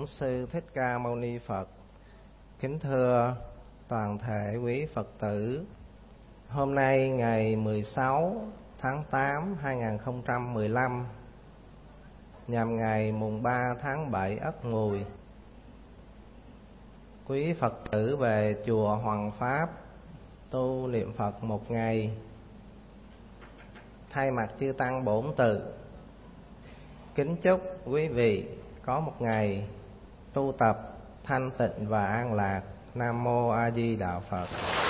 Bổn Sư Thích Ca Mâu Ni Phật. Kính thưa toàn thể quý Phật tử, hôm nay ngày 16 tháng 8 2015, nhằm ngày mùng 3 tháng 7 Ất Mùi, quý Phật tử về chùa Hoàng Pháp tu niệm Phật một ngày. Thay mặt chư tăng bổn tự kính chúc quý vị có một ngày tu tập thanh tịnh và an lạc. Nam mô A Di Đà Phật.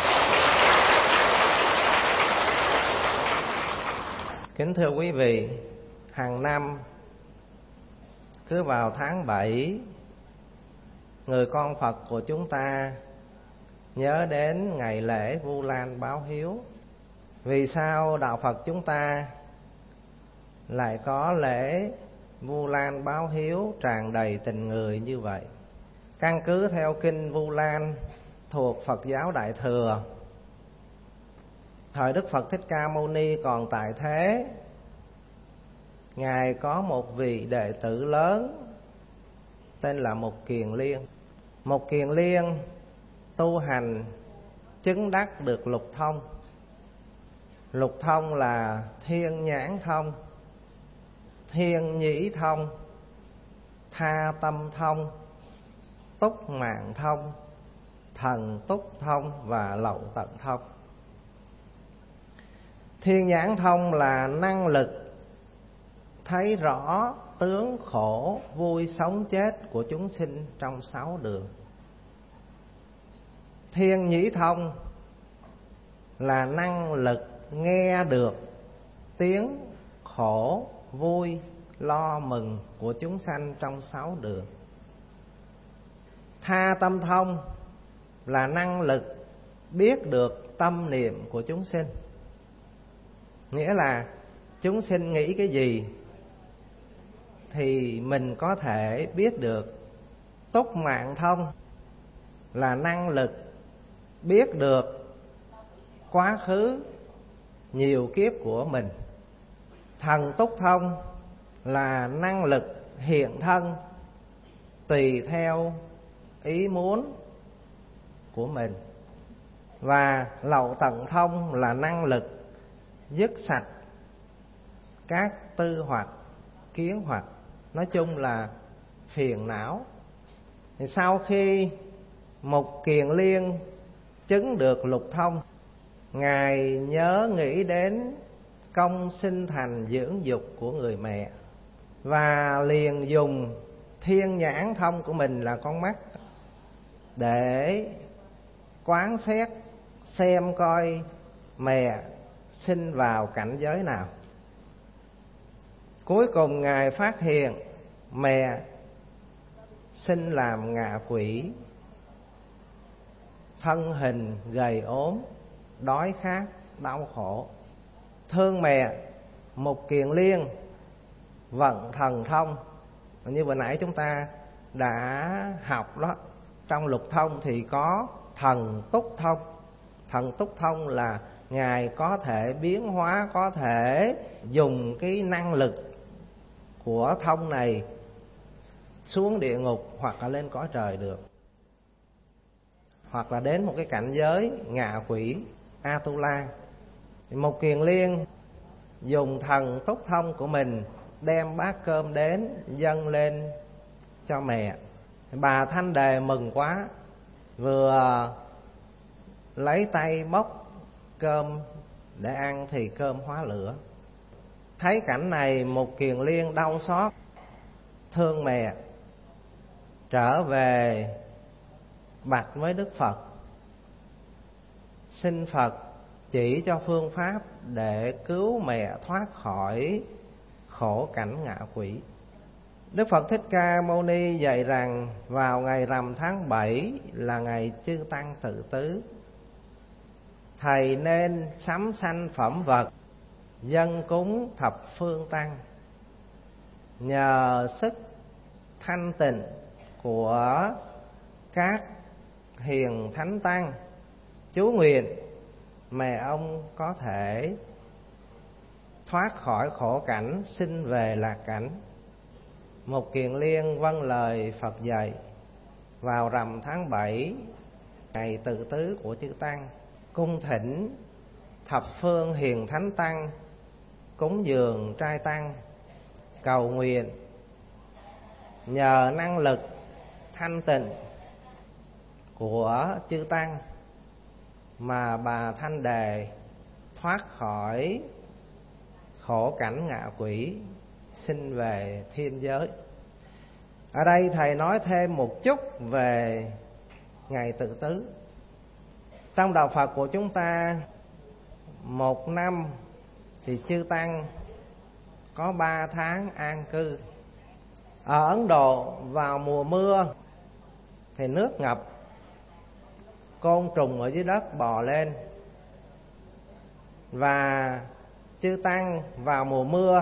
Kính thưa quý vị, hàng năm cứ vào tháng 7, người con Phật của chúng ta nhớ đến ngày lễ Vu Lan báo hiếu. Vì sao đạo Phật chúng ta lại có lễ Vu Lan báo hiếu tràn đầy tình người như vậy? Căn cứ theo kinh Vu Lan thuộc Phật giáo Đại Thừa, thời Đức Phật Thích Ca Mâu Ni còn tại thế, Ngài có một vị đệ tử lớn tên là Mục Kiền Liên. Mục Kiền Liên tu hành chứng đắc được lục thông. Lục thông là thiên nhãn thông, thiên nhĩ thông, tha tâm thông, túc mạng thông, thần túc thông và lậu tận thông. Thiên nhãn thông là năng lực thấy rõ tướng khổ vui sống chết của chúng sinh trong 6 đường. Thiên nhĩ thông là năng lực nghe được tiếng khổ vui lo mừng của chúng sanh trong 6 đường. Tha tâm thông là năng lực biết được tâm niệm của chúng sinh, nghĩa là chúng sinh nghĩ cái gì thì mình có thể biết được. Túc mạng thông là năng lực biết được quá khứ nhiều kiếp của mình. Thần túc thông là năng lực hiện thân tùy theo ý muốn của mình. Và lậu tận thông là năng lực dứt sạch các tư hoặc, kiến hoặc, nói chung là phiền não. Thì sau khi Mục Kiền Liên chứng được lục thông, Ngài nhớ nghĩ đến công sinh thành dưỡng dục của người mẹ, và liền dùng thiên nhãn thông của mình là con mắt để quán xét xem coi mẹ sinh vào cảnh giới nào. Cuối cùng Ngài phát hiện mẹ sinh làm ngạ quỷ, thân hình gầy ốm, đói khát, đau khổ. Thương mẹ, Mục Kiền Liên vận thần thông. Như vừa nãy chúng ta đã học đó, trong lục thông thì có thần túc thông. Thần túc thông là Ngài có thể biến hóa, có thể dùng cái năng lực của thông này xuống địa ngục hoặc là lên cõi trời được, hoặc là đến một cái cảnh giới ngạ quỷ Atula. Mục Kiền Liên dùng thần túc thông của mình đem bát cơm đến dâng lên cho mẹ. Bà Thanh Đề mừng quá, vừa lấy tay bóc cơm để ăn thì cơm hóa lửa. Thấy cảnh này, Mục Kiền Liên đau xót, thương mẹ, trở về bạch với Đức Phật, xin Phật chỉ cho phương pháp để cứu mẹ thoát khỏi khổ cảnh ngạ quỷ. Đức Phật Thích Ca Mâu Ni dạy rằng vào ngày rằm tháng 7 là ngày chư tăng tự tứ, thầy nên sắm sanh phẩm vật dâng cúng thập phương tăng. Nhờ sức thanh tịnh của các hiền thánh tăng chú nguyện mẹ ông có thể thoát khỏi khổ cảnh sinh về lạc cảnh. Một Kiền Liên vâng lời Phật dạy. Vào rằm tháng 7, ngày tự tứ của chư Tăng, cung thỉnh thập phương hiền thánh tăng, cúng dường trai tăng, cầu nguyện nhờ năng lực thanh tịnh của chư Tăng mà bà Thanh Đề thoát khỏi khổ cảnh ngạ quỷ, sinh về thiên giới. Ở đây thầy nói thêm một chút về ngày tự tứ. Trong đạo Phật của chúng ta, một năm thì chư Tăng có 3 tháng an cư. Ở Ấn Độ vào mùa mưa thì nước ngập, côn trùng ở dưới đất bò lên, và chư Tăng vào mùa mưa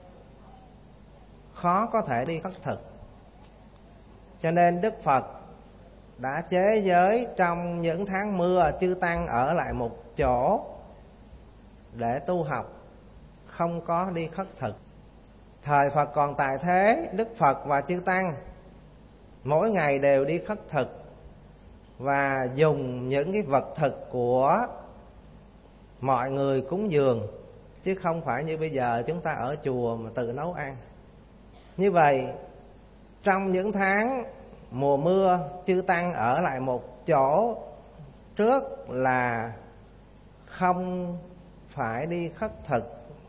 khó có thể đi khất thực. Cho nên Đức Phật đã chế giới trong những tháng mưa chư Tăng ở lại một chỗ để tu học, không có đi khất thực. Thời Phật còn tại thế, Đức Phật và chư Tăng mỗi ngày đều đi khất thực và dùng những cái vật thực của mọi người cúng dường, chứ không phải như bây giờ chúng ta ở chùa mà tự nấu ăn. Như vậy, trong những tháng mùa mưa, chư Tăng ở lại một chỗ trước là không phải đi khất thực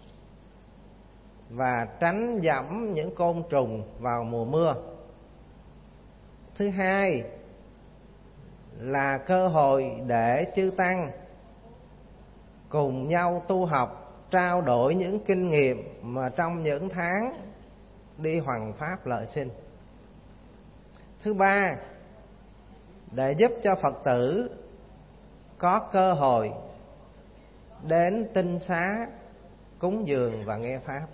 và tránh dẫm những côn trùng vào mùa mưa. Thứ hai là cơ hội để chư Tăng cùng nhau tu học, trao đổi những kinh nghiệm mà trong những tháng đi hoằng pháp lợi sinh. Thứ ba, để giúp cho Phật tử có cơ hội đến tinh xá, cúng dường và nghe pháp.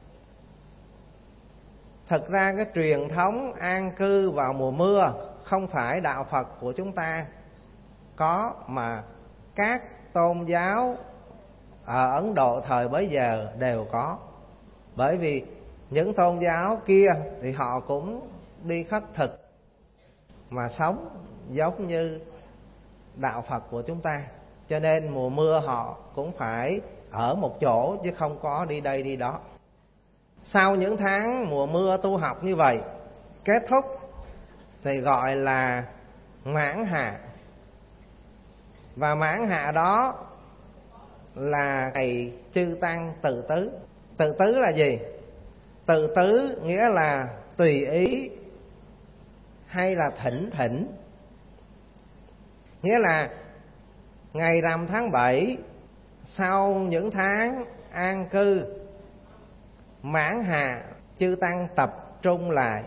Thật ra cái truyền thống an cư vào mùa mưa không phải đạo Phật của chúng ta có, mà các tôn giáo ở Ấn Độ thời bấy giờ đều có. Bởi vì những tôn giáo kia thì họ cũng đi khất thực mà sống giống như đạo Phật của chúng ta. Cho nên mùa mưa họ cũng phải ở một chỗ chứ không có đi đây đi đó. Sau những tháng mùa mưa tu học như vậy, kết thúc thì gọi là mãn hạ. Và mãn hạ đó là ngày chư Tăng tự tứ. Tự tứ là gì? Tự tứ nghĩa là tùy ý hay là thỉnh thỉnh. Nghĩa là ngày rằm tháng 7, sau những tháng an cư, mãn hạ, chư Tăng tập trung lại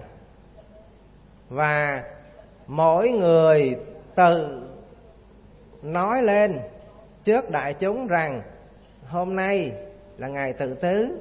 và mỗi người tự nói lên trước đại chúng rằng hôm nay là ngày tự tứ,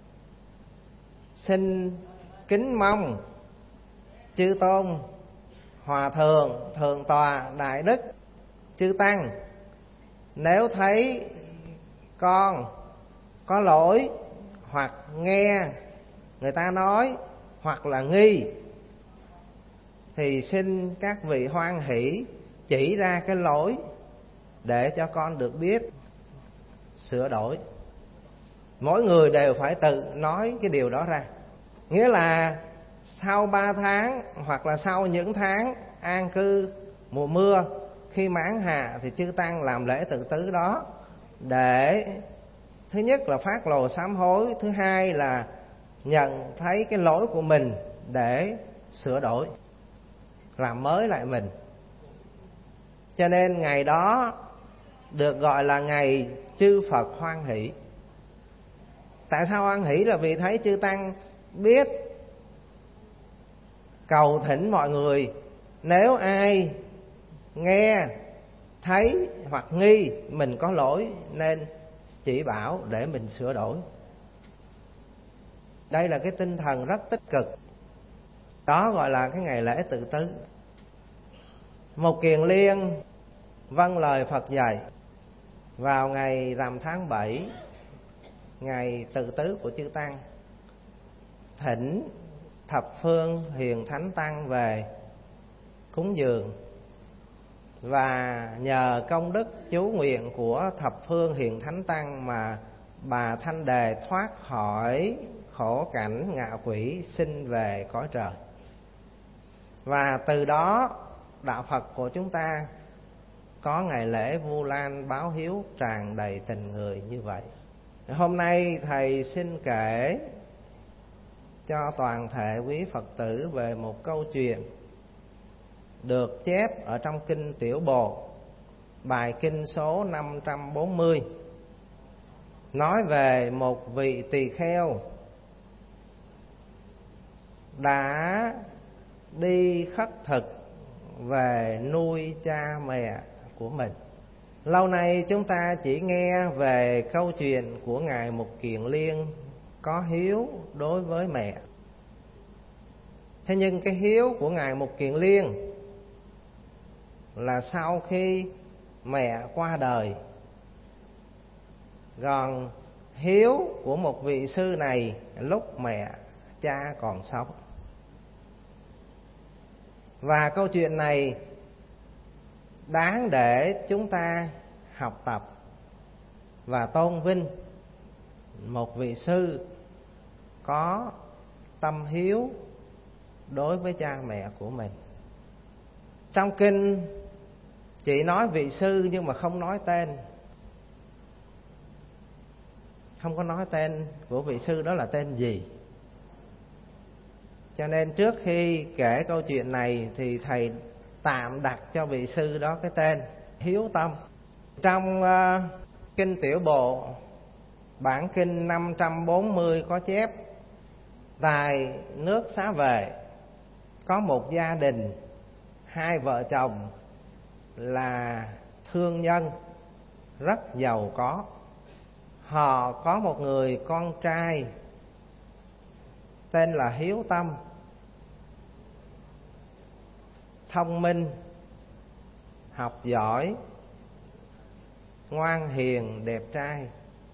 xin kính mong chư tôn, hòa thượng, thượng tọa, đại đức, chư Tăng, nếu thấy con có lỗi hoặc nghe người ta nói hoặc là nghi thì xin các vị hoan hỷ chỉ ra cái lỗi để cho con được biết sửa đổi. Mỗi người đều phải tự nói cái điều đó ra. Nghĩa là sau 3 tháng hoặc là sau những tháng an cư mùa mưa, khi mãn hạ thì chư Tăng làm lễ tự tứ đó để thứ nhất là phát lồ sám hối, thứ hai là nhận thấy cái lỗi của mình để sửa đổi, làm mới lại mình. Cho nên ngày đó được gọi là ngày chư Phật hoan hỷ. Tại sao hoan hỷ? Là vì thấy chư Tăng biết cầu thỉnh mọi người, nếu ai nghe thấy hoặc nghi mình có lỗi nên chỉ bảo để mình sửa đổi. Đây là cái tinh thần rất tích cực. Đó gọi là cái ngày lễ tự tứ. Một Kiền Liên vâng lời Phật dạy, vào ngày rằm tháng 7, ngày tự tứ của chư Tăng, thỉnh thập phương hiền thánh tăng về cúng dường, và nhờ công đức chú nguyện của thập phương hiền thánh tăng mà bà Thanh Đề thoát khỏi khổ cảnh ngạ quỷ, sinh về cõi trời. Và từ đó đạo Phật của chúng ta có ngày lễ Vu Lan báo hiếu tràn đầy tình người như vậy. Hôm nay thầy xin kể cho toàn thể quý Phật tử về một câu chuyện được chép ở trong kinh Tiểu Bộ, bài kinh số 540, nói về một vị tỳ kheo đã đi khất thực về nuôi cha mẹ của mình. Lâu nay chúng ta chỉ nghe về câu chuyện của Ngài Mục Kiền Liên có hiếu đối với mẹ. Thế nhưng cái hiếu của Ngài Mục Kiền Liên là sau khi mẹ qua đời. Còn hiếu của một vị sư này lúc mẹ cha còn sống. Và câu chuyện này đáng để chúng ta học tập và tôn vinh một vị sư có tâm hiếu đối với cha mẹ của mình. Trong kinh chỉ nói vị sư nhưng mà không nói tên, không có nói tên của vị sư đó là tên gì. Cho nên trước khi kể câu chuyện này thì thầy tạm đặt cho vị sư đó cái tên Hiếu Tâm. Trong kinh Tiểu Bộ, bản kinh 540 có chép: tại nước Xá Vệ có một gia đình, hai vợ chồng là thương nhân rất giàu có. Họ có một người con trai tên là Hiếu Tâm, thông minh, học giỏi, ngoan hiền, đẹp trai.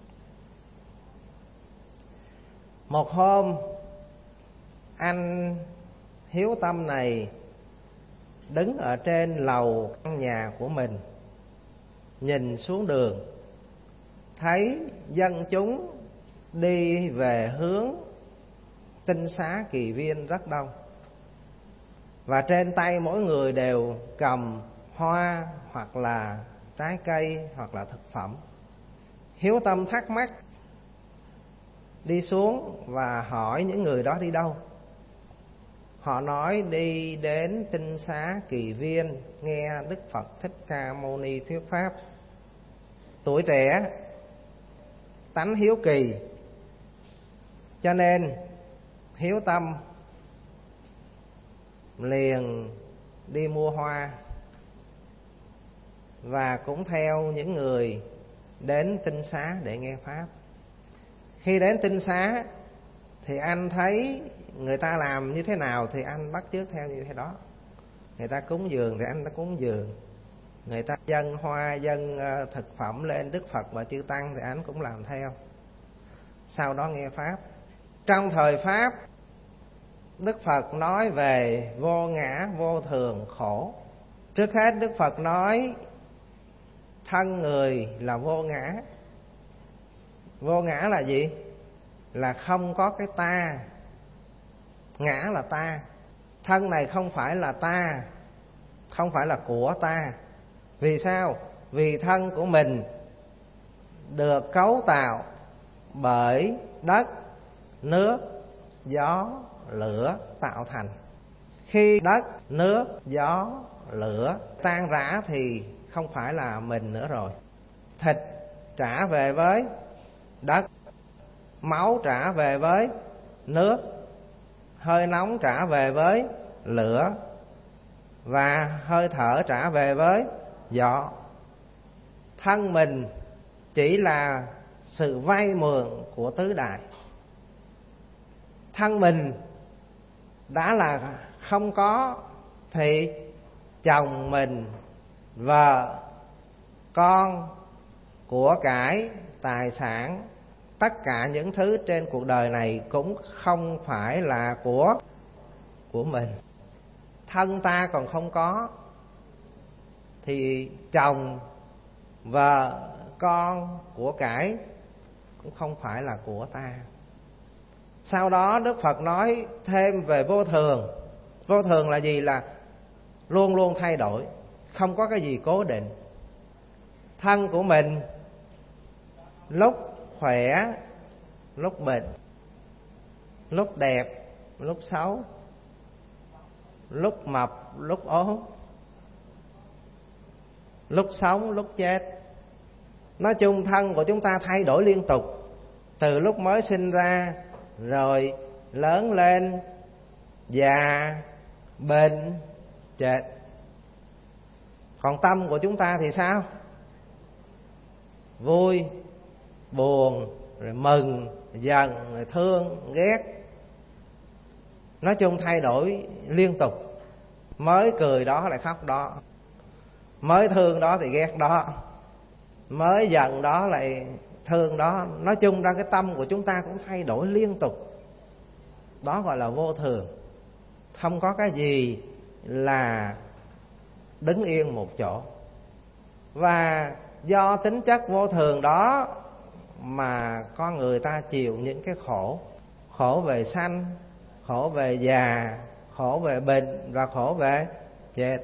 Một hôm, anh Hiếu Tâm này đứng ở trên lầu căn nhà của mình, nhìn xuống đường, thấy dân chúng đi về hướng Tinh Xá Kỳ Viên rất đông, và trên tay mỗi người đều cầm hoa hoặc là trái cây hoặc là thực phẩm. Hiếu Tâm thắc mắc, đi xuống và hỏi những người đó đi đâu. Họ nói đi đến Tinh Xá Kỳ Viên nghe Đức Phật Thích Ca Mâu Ni thuyết pháp. Tuổi trẻ tánh hiếu kỳ, cho nên Hiếu Tâm liền đi mua hoa và cũng theo những người đến Tinh Xá để nghe pháp. Khi đến Tinh Xá thì anh thấy người ta làm như thế nào thì anh bắt chước theo như thế đó. Người ta cúng dường thì anh đã cúng dường, người ta dâng hoa dâng thực phẩm lên Đức Phật và chư Tăng thì anh cũng làm theo. Sau đó nghe pháp. Trong thời pháp, Đức Phật nói về vô ngã vô thường khổ. Trước hết Đức Phật nói thân người là vô ngã. Vô ngã là gì? Là không có cái ta. Ngã là ta. Thân này không phải là ta, không phải là của ta. Vì sao? Vì thân của mình được cấu tạo bởi đất, nước, gió, lửa tạo thành. Khi đất, nước, gió, lửa tan rã thì không phải là mình nữa rồi. Thịt trả về với đất, máu trả về với nước, hơi nóng trả về với lửa, và hơi thở trả về với gió. Thân mình chỉ là sự vay mượn của tứ đại. Thân mình đã là không có thì chồng mình, vợ, con, của cải, tài sản, tất cả những thứ trên cuộc đời này cũng không phải là của của mình. Thân ta còn không có thì chồng, vợ, con, của cải cũng không phải là của ta. Sau đó Đức Phật nói thêm về vô thường. Vô thường là gì? Là luôn luôn thay đổi, không có cái gì cố định. Thân của mình lúc khỏe, lúc bệnh, lúc đẹp, lúc xấu, lúc mập, lúc ốm, lúc sống, lúc chết. Nói chung thân của chúng ta thay đổi liên tục, từ lúc mới sinh ra, rồi lớn lên, già, bệnh, chết. Còn tâm của chúng ta thì sao? Vui, buồn, rồi mừng, giận, rồi thương, ghét. Nói chung thay đổi liên tục. Mới cười đó lại khóc đó, mới thương đó thì ghét đó, mới giận đó lại thương đó. Nói chung ra cái tâm của chúng ta cũng thay đổi liên tục. Đó gọi là vô thường. Không có cái gì là đứng yên một chỗ. Và do tính chất vô thường đó mà con người ta chịu những cái khổ. Khổ về sanh, khổ về già, khổ về bệnh và khổ về chết.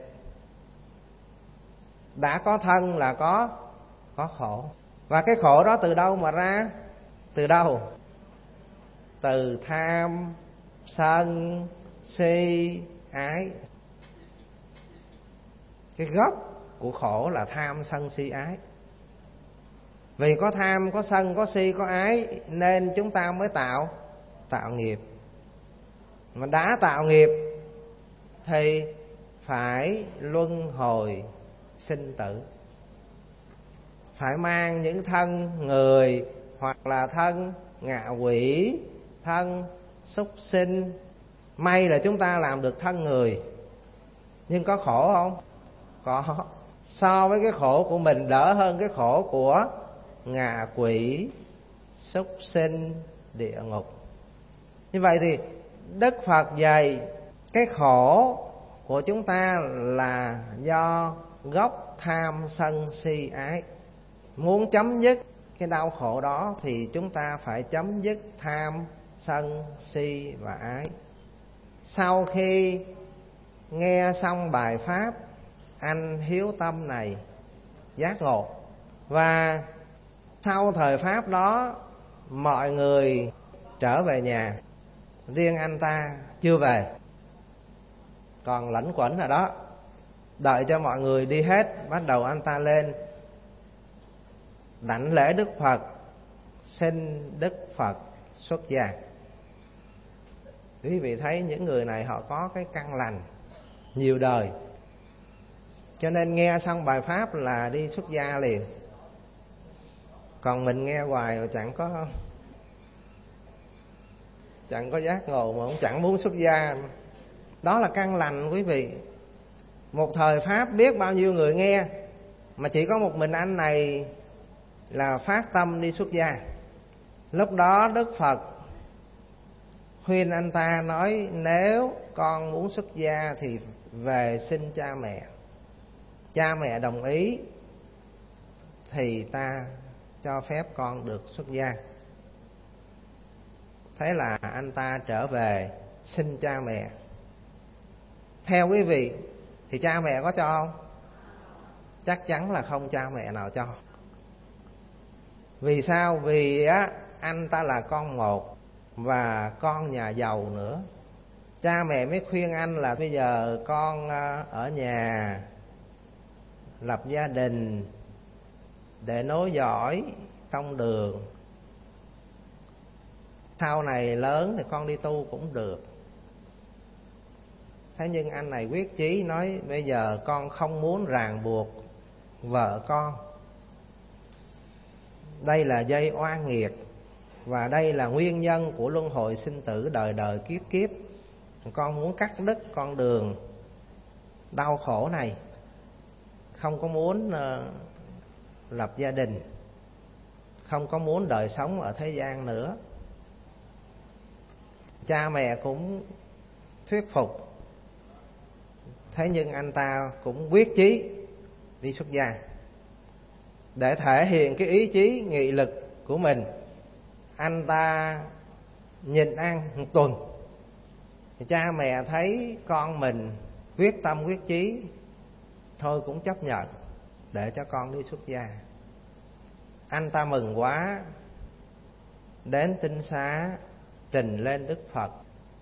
Đã có thân là có khổ. Và cái khổ đó từ đâu mà ra? Từ đâu? Từ tham, sân, si, ái. Cái gốc của khổ là tham, sân, si, ái. Vì có tham, có sân, có si, có ái nên chúng ta mới tạo nghiệp. Mà đã tạo nghiệp thì phải luân hồi sinh tử, phải mang những thân người, hoặc là thân ngạ quỷ, thân súc sinh. May là chúng ta làm được thân người, nhưng có khổ không? Có. So với cái khổ của mình đỡ hơn cái khổ của ngạ quỷ, súc sinh, địa ngục. Như vậy thì Đức Phật dạy cái khổ của chúng ta là do gốc tham sân si ái. Muốn chấm dứt cái đau khổ đó thì chúng ta phải chấm dứt tham sân si và ái. Sau khi nghe xong bài pháp, anh hiếu tâm này giác ngộ. Và sau thời pháp đó, mọi người trở về nhà, riêng anh ta chưa về, còn lẩn quẩn ở đó. Đợi cho mọi người đi hết, bắt đầu anh ta lên đảnh lễ Đức Phật, xin Đức Phật xuất gia. Quý vị thấy những người này họ có cái căn lành nhiều đời, cho nên nghe xong bài pháp là đi xuất gia liền. Còn mình nghe hoài mà chẳng có giác ngộ, mà cũng chẳng muốn xuất gia. Đó là căn lành quý vị. Một thời pháp biết bao nhiêu người nghe, mà chỉ có một mình anh này là phát tâm đi xuất gia. Lúc đó Đức Phật khuyên anh ta nói: nếu con muốn xuất gia thì về xin cha mẹ. Cha mẹ đồng ý thì ta cho phép con được xuất gia. Thế là anh ta trở về xin cha mẹ. Theo quý vị thì cha mẹ có cho không? Chắc chắn là không cha mẹ nào cho. Vì sao? Vì anh ta là con một và con nhà giàu nữa. Cha mẹ mới khuyên anh là bây giờ con ở nhà lập gia đình để nối dõi tông đường, sau này lớn thì con đi tu cũng được. Thế nhưng anh này quyết chí nói: bây giờ con không muốn ràng buộc vợ con. Đây là dây oan nghiệt, và đây là nguyên nhân của luân hồi sinh tử đời đời kiếp kiếp. Con muốn cắt đứt con đường đau khổ này, không có muốn lập gia đình, không có muốn đời sống ở thế gian nữa. Cha mẹ cũng thuyết phục. Thế nhưng anh ta cũng quyết chí đi xuất gia để thể hiện cái ý chí nghị lực của mình. Anh ta nhịn ăn một tuần, thì cha mẹ thấy con mình quyết tâm quyết chí, thôi cũng chấp nhận để cho con đi xuất gia. Anh ta mừng quá, đến tinh xá trình lên Đức Phật,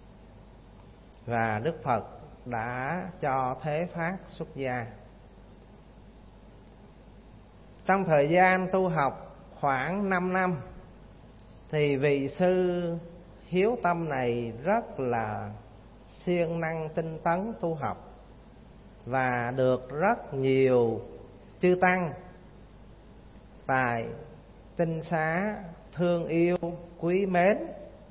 và Đức Phật đã cho thế phát xuất gia. Trong thời gian tu học khoảng 5 năm thì vị sư hiếu tâm này rất là siêng năng tinh tấn tu học, và được rất nhiều chư tăng tại tinh xá thương yêu quý mến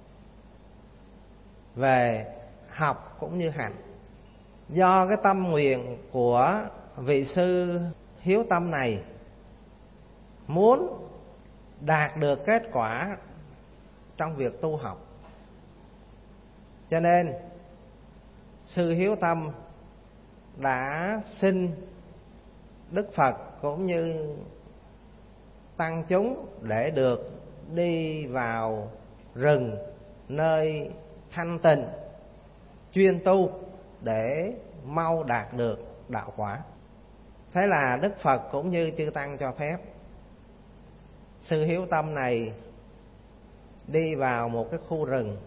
về học cũng như hành. Do cái tâm nguyện của vị sư hiếu tâm này muốn đạt được kết quả trong việc tu học, cho nên sư hiếu tâm đã xin Đức Phật cũng như tăng chúng để được đi vào rừng nơi thanh tịnh chuyên tu để mau đạt được đạo quả. Thế là Đức Phật cũng như chư tăng cho phép. Sư hiếu tâm này đi vào một cái khu rừng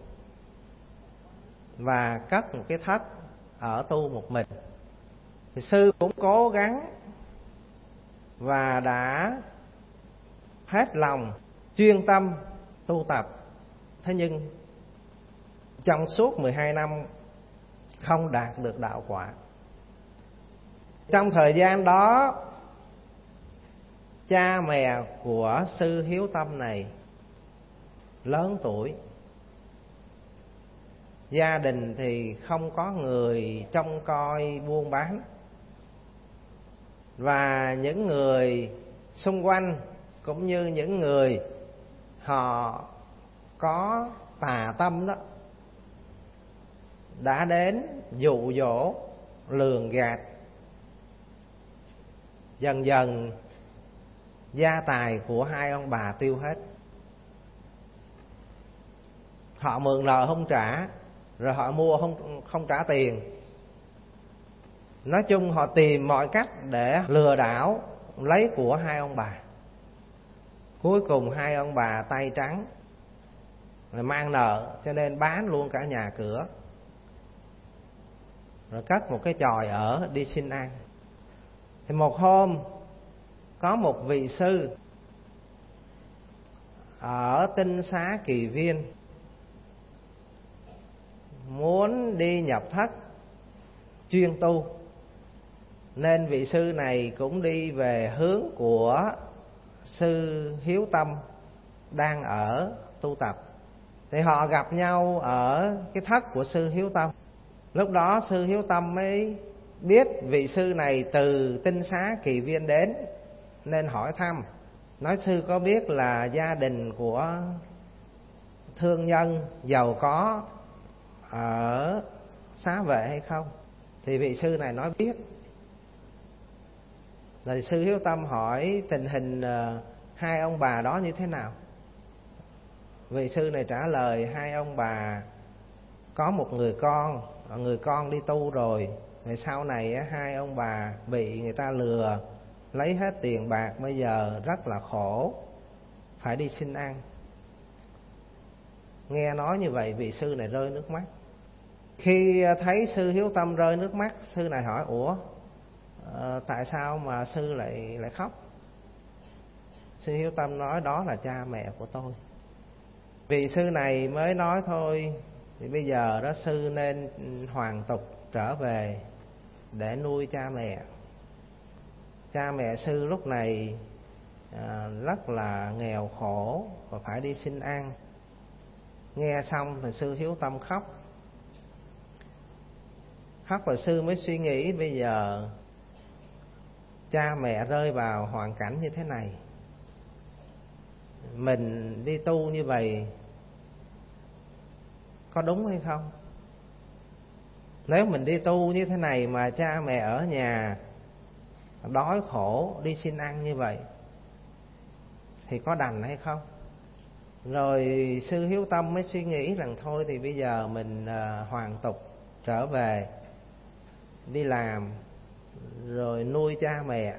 và cất một cái thất ở tu một mình. Thì sư cũng cố gắng và đã hết lòng chuyên tâm tu tập. Thế nhưng trong suốt 12 năm không đạt được đạo quả. Trong thời gian đó, cha mẹ của sư hiếu tâm này lớn tuổi, gia đình thì không có người trông coi buôn bán, và những người xung quanh cũng như những người họ có tà tâm đó đã đến dụ dỗ lường gạt. Dần dần gia tài của hai ông bà tiêu hết. Họ mượn nợ không trả, rồi họ mua không trả tiền. Nói chung họ tìm mọi cách để lừa đảo lấy của hai ông bà. Cuối cùng hai ông bà tay trắng, rồi mang nợ, cho nên bán luôn cả nhà cửa, rồi cất một cái chòi ở đi xin ăn. Thì một hôm có một vị sư ở tinh xá Kỳ Viên muốn đi nhập thất chuyên tu, nên vị sư này cũng đi về hướng của sư hiếu tâm đang ở tu tập. Thì họ gặp nhau ở cái thất của sư hiếu tâm. Lúc đó sư hiếu tâm mới biết vị sư này từ tinh xá Kỳ Viên đến, nên hỏi thăm, nói sư có biết là gia đình của thương nhân giàu có ở Xá Vệ hay không? Thì vị sư này nói biết. Rồi sư hiếu tâm hỏi tình hình hai ông bà đó như thế nào. Vị sư này trả lời hai ông bà có một người con đi tu rồi sau này hai ông bà bị người ta lừa lấy hết tiền bạc, bây giờ rất là khổ, phải đi xin ăn. Nghe nói như vậy, vị sư này rơi nước mắt. Khi thấy sư hiếu tâm rơi nước mắt, sư này hỏi: ủa, tại sao mà sư lại khóc? Sư hiếu tâm nói: đó là cha mẹ của tôi. Vị sư này mới nói: thôi thì bây giờ đó sư nên hoàn tục trở về để nuôi cha mẹ. Cha mẹ sư lúc này rất là nghèo khổ và phải đi xin ăn. Nghe xong thì sư hiếu tâm khóc. Và sư mới suy nghĩ, bây giờ cha mẹ rơi vào hoàn cảnh như thế này, mình đi tu như vậy có đúng hay không? Nếu mình đi tu như thế này mà cha mẹ ở nhà đói khổ đi xin ăn như vậy thì có đành hay không? Rồi sư Hiếu Tâm mới suy nghĩ rằng thôi thì bây giờ mình hoàn tục trở về đi làm rồi nuôi cha mẹ.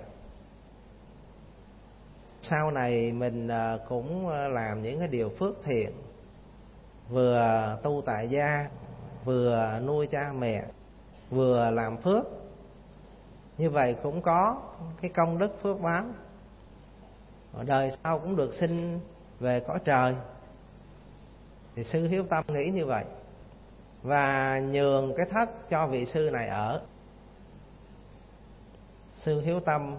Sau này mình cũng làm những cái điều phước thiện, vừa tu tại gia, vừa nuôi cha mẹ, vừa làm phước. Như vậy cũng có cái công đức phước báo, đời sau cũng được sinh về cõi trời. Thì sư Hiếu Tâm nghĩ như vậy và nhường cái thất cho vị sư này ở. Sư Hiếu Tâm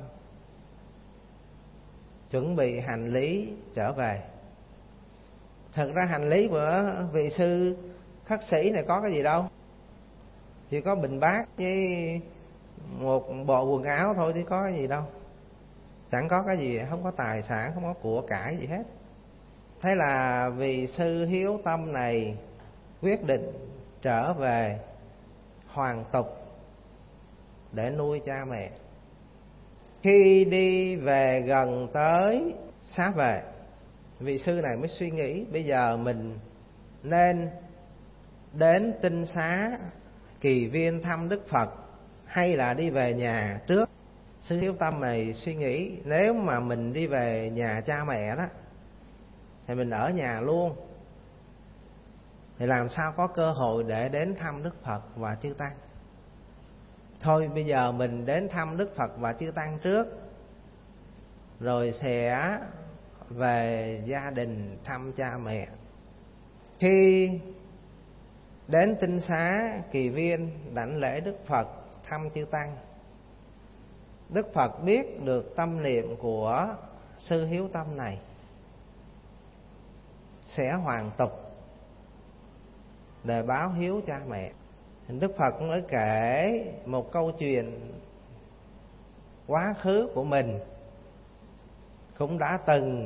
chuẩn bị hành lý trở về. Thật ra hành lý của vị sư khất sĩ này có cái gì đâu, chỉ có bình bát với một bộ quần áo thôi chứ có cái gì đâu. Chẳng có cái gì, không có tài sản, không có của cải gì hết. Thế là vị sư Hiếu Tâm này quyết định trở về hoàn tục để nuôi cha mẹ. Khi đi về gần tới Xá Vệ, vị sư này mới suy nghĩ bây giờ mình nên đến Tinh Xá Kỳ Viên thăm Đức Phật hay là đi về nhà trước. Sư Hiếu Tâm này suy nghĩ nếu mà mình đi về nhà cha mẹ đó thì mình ở nhà luôn, thì làm sao có cơ hội để đến thăm Đức Phật và Chư Tăng. Thôi bây giờ mình đến thăm Đức Phật và Chư Tăng trước, rồi sẽ về gia đình thăm cha mẹ. Khi đến Tinh Xá Kỳ Viên đảnh lễ Đức Phật, thăm Chư Tăng, Đức Phật biết được tâm niệm của sư Hiếu Tâm này, sẽ hoàn tục để báo hiếu cha mẹ. Đức Phật mới kể một câu chuyện quá khứ của mình cũng đã từng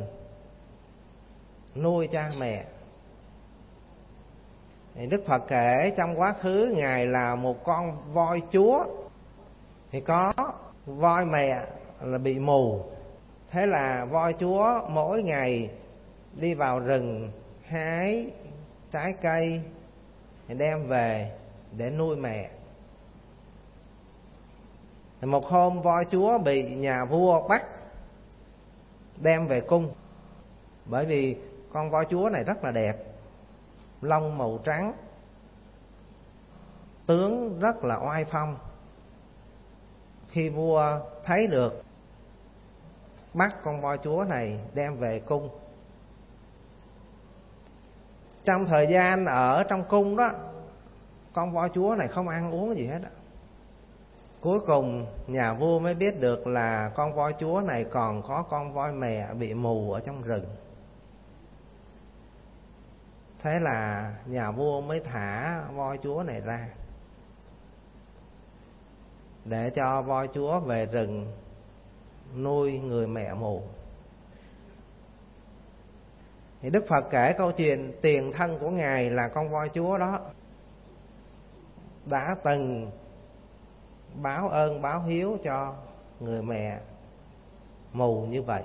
nuôi cha mẹ. Đức Phật kể trong quá khứ Ngài là một con voi chúa, thì có voi mẹ là bị mù. Thế là voi chúa mỗi ngày đi vào rừng hái trái cây đem về để nuôi mẹ. Một hôm voi chúa bị nhà vua bắt đem về cung, bởi vì con voi chúa này rất là đẹp, lông màu trắng, tướng rất là oai phong. Khi vua thấy được, bắt con voi chúa này đem về cung. Trong thời gian ở trong cung đó, con voi chúa này không ăn uống gì hết. Cuối cùng nhà vua mới biết được là con voi chúa này còn có con voi mẹ bị mù ở trong rừng. Thế là nhà vua mới thả voi chúa này ra để cho voi chúa về rừng nuôi người mẹ mù. Thì Đức Phật kể câu chuyện tiền thân của Ngài là con voi chúa đó đã từng báo ơn báo hiếu cho người mẹ mù như vậy.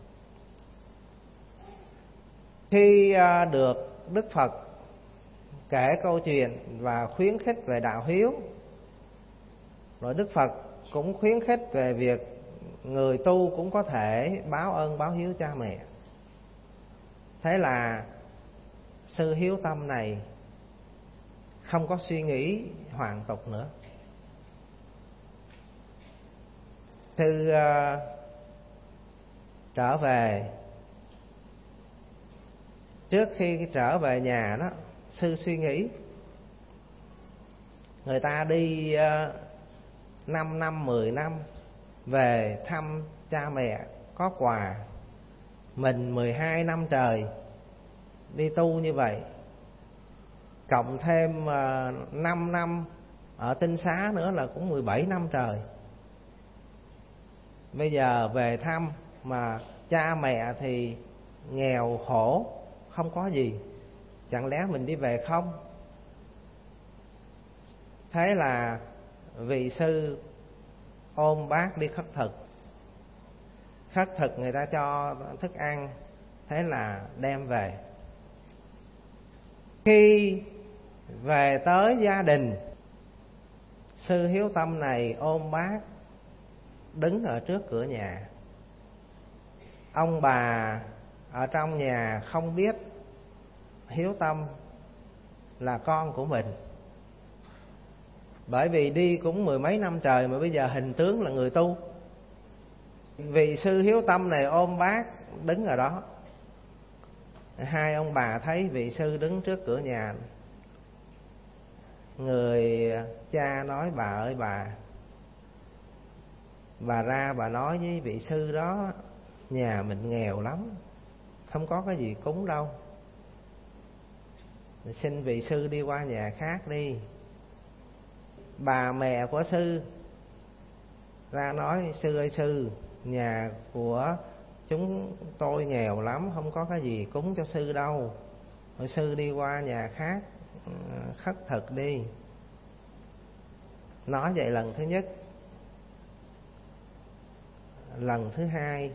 Khi được Đức Phật kể câu chuyện và khuyến khích về đạo hiếu, rồi Đức Phật cũng khuyến khích về việc người tu cũng có thể báo ơn báo hiếu cha mẹ. Thế là sư Hiếu Tâm này không có suy nghĩ hoàn tục nữa. Sư trở về, trước khi trở về nhà đó, sư suy nghĩ người ta đi 5 năm 10 năm về thăm cha mẹ có quà, mình 12 năm trời đi tu như vậy, cộng thêm 5 năm ở Tinh Xá nữa là cũng 17 năm trời. Bây giờ về thăm mà cha mẹ thì nghèo khổ, không có gì, chẳng lẽ mình đi về không? Thế là vị sư ôm bát đi khất thực. Khất thực người ta cho thức ăn, thế là đem về. Khi về tới gia đình, sư hiếu tâm này ôm bát đứng ở trước cửa nhà. Ông bà ở trong nhà không biết hiếu tâm là con của mình, bởi vì đi cũng mười mấy năm trời mà bây giờ hình tướng là người tu. Vị sư hiếu tâm này ôm bát đứng ở đó. Hai ông bà thấy vị sư đứng trước cửa nhà. Người cha nói: bà ơi bà ra bà nói với vị sư đó, nhà mình nghèo lắm, không có cái gì cúng đâu, xin vị sư đi qua nhà khác đi. Bà mẹ của sư ra nói: sư ơi sư, nhà của chúng tôi nghèo lắm, không có cái gì cúng cho sư đâu, rồi sư đi qua nhà khác khất thực đi. Nói vậy lần thứ nhất. Lần thứ hai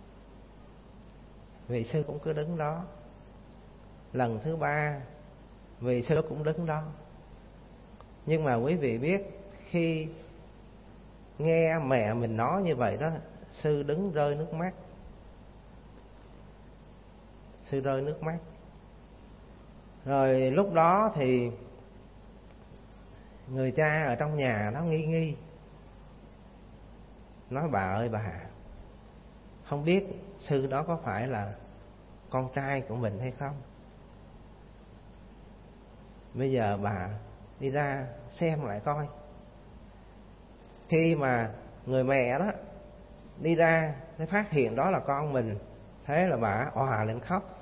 vị sư cũng cứ đứng đó. Lần thứ ba vị sư cũng đứng đó. Nhưng mà quý vị biết, khi nghe mẹ mình nói như vậy đó, sư đứng rơi nước mắt. Sư rơi nước mắt. Rồi lúc đó thì người cha ở trong nhà nó nghi. Nói: bà ơi bà, không biết sư đó có phải là con trai của mình hay không? Bây giờ bà đi ra xem lại coi. Khi mà người mẹ đó đi ra, mới phát hiện đó là con mình, thế là bà òa lên khóc.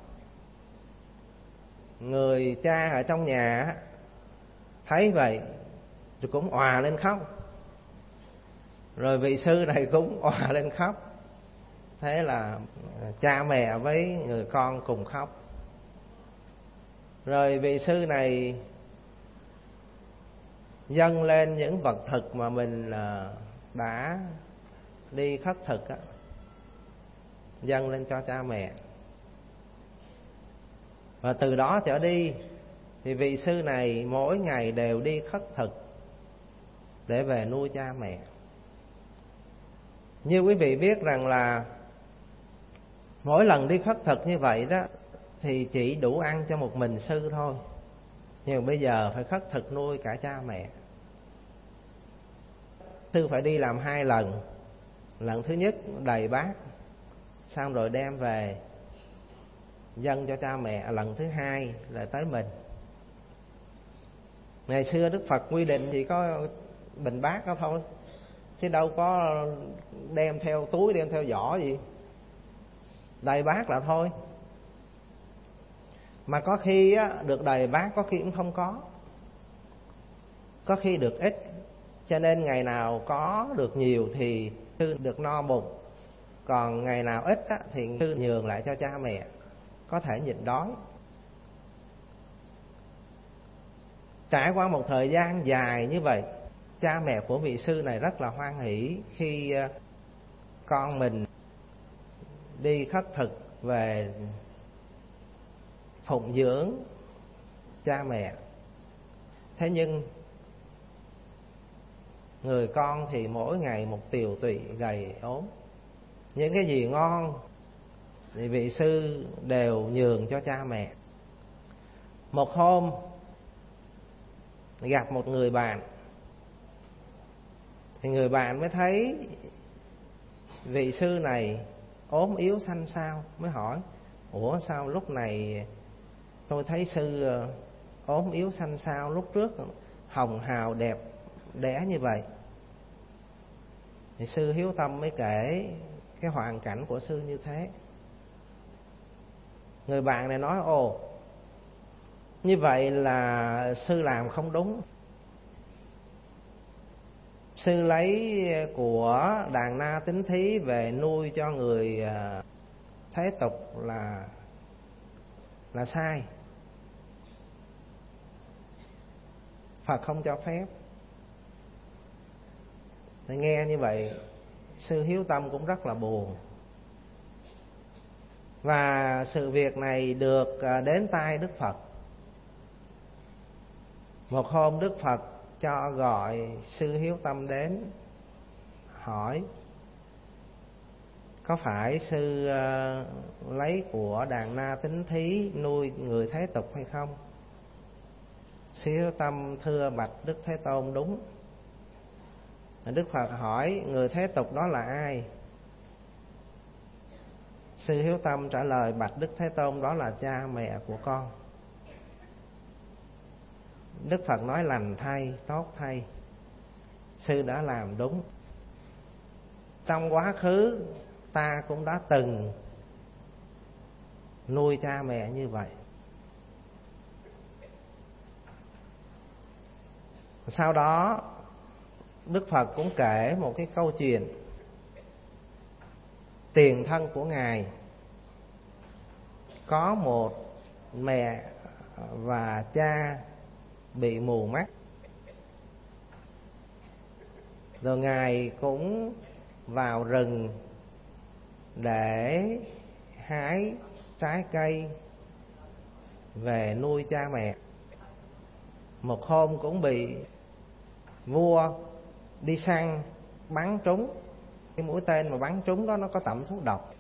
Người cha ở trong nhà thấy vậy rồi cũng òa lên khóc. Rồi vị sư này cũng òa lên khóc. Thế là cha mẹ với người con cùng khóc. Rồi vị sư này dâng lên những vật thực mà mình đã đi khất thực á, dâng lên cho cha mẹ. Và từ đó trở đi thì vị sư này mỗi ngày đều đi khất thực để về nuôi cha mẹ. Như quý vị biết rằng là mỗi lần đi khất thực như vậy đó thì chỉ đủ ăn cho một mình sư thôi. Nhưng bây giờ phải khất thực nuôi cả cha mẹ. Sư phải đi làm 2 lần. Lần thứ nhất đầy bát, xong rồi đem về dâng cho cha mẹ. Lần thứ hai là tới mình. Ngày xưa Đức Phật quy định chỉ có bình bát đó thôi, chứ đâu có đem theo túi, đem theo giỏ gì. Đầy bát là thôi. Mà có khi á, được đầy bát, có khi cũng không có khi được ít. Cho nên ngày nào có được nhiều thì sư được no bụng, còn ngày nào ít á, thì sư nhường lại cho cha mẹ có thể nhịn đói. Trải qua một thời gian dài như vậy, cha mẹ của vị sư này rất là hoan hỷ khi con mình đi khất thực về phụng dưỡng cha mẹ. Thế nhưng người con thì mỗi ngày một tiều tụy gầy ốm. Những cái gì ngon thì vị sư đều nhường cho cha mẹ. Một hôm gặp một người bạn, thì người bạn mới thấy vị sư này ốm yếu xanh xao, mới hỏi: ủa sao lúc này tôi thấy sư ốm yếu xanh xao, lúc trước hồng hào đẹp đẽ như vậy? Thì sư hiếu tâm mới kể cái hoàn cảnh của sư như thế. Người bạn này nói: ồ, như vậy là sư làm không đúng. Sư lấy của đàn na tín thí về nuôi cho người thế tục là sai. Phật không cho phép. Nghe như vậy, sư Hiếu Tâm cũng rất là buồn. Và sự việc này được đến tai Đức Phật. Một hôm Đức Phật cho gọi sư Hiếu Tâm đến hỏi: có phải sư lấy của Đàn Na Tín Thí nuôi người thế tục hay không? Sư Hiếu Tâm thưa bạch Đức Thế Tôn: đúng. Đức Phật hỏi: người thế tục đó là ai? Sư Hiếu Tâm trả lời bạch Đức Thế Tôn: đó là cha mẹ của con. Đức Phật nói: lành thay, tốt thay, sư đã làm đúng. Trong quá khứ ta cũng đã từng nuôi cha mẹ như vậy. Sau đó Đức Phật cũng kể một cái câu chuyện tiền thân của Ngài. Có một mẹ và cha bị mù mắt, rồi Ngài cũng vào rừng để hái trái cây về nuôi cha mẹ. Một hôm cũng bị vua đi săn bắn trúng. Cái mũi tên mà bắn trúng đó nó có tẩm thuốc độc,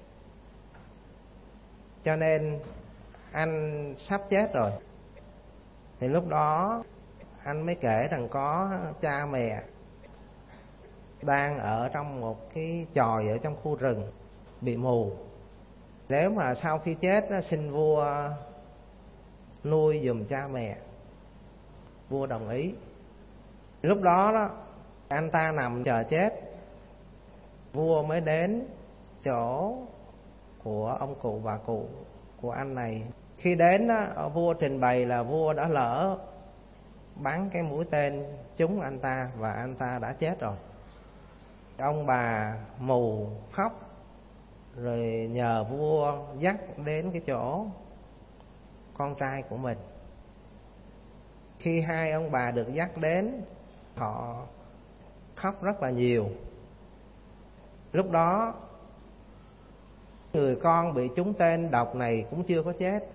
cho nên anh sắp chết rồi. Thì lúc đó anh mới kể rằng có cha mẹ đang ở trong một cái chòi ở trong khu rừng, bị mù. Nếu mà sau khi chết xin vua nuôi giùm cha mẹ. Vua đồng ý. Lúc đó anh ta nằm chờ chết, vua mới đến chỗ của ông cụ bà cụ của anh này. Khi đến vua trình bày là vua đã lỡ bắn cái mũi tên trúng anh ta và anh ta đã chết rồi. Ông bà mù khóc, rồi nhờ vua dắt đến cái chỗ con trai của mình. Khi hai ông bà được dắt đến, họ khóc rất là nhiều. Lúc đó người con bị trúng tên độc này cũng chưa có chết.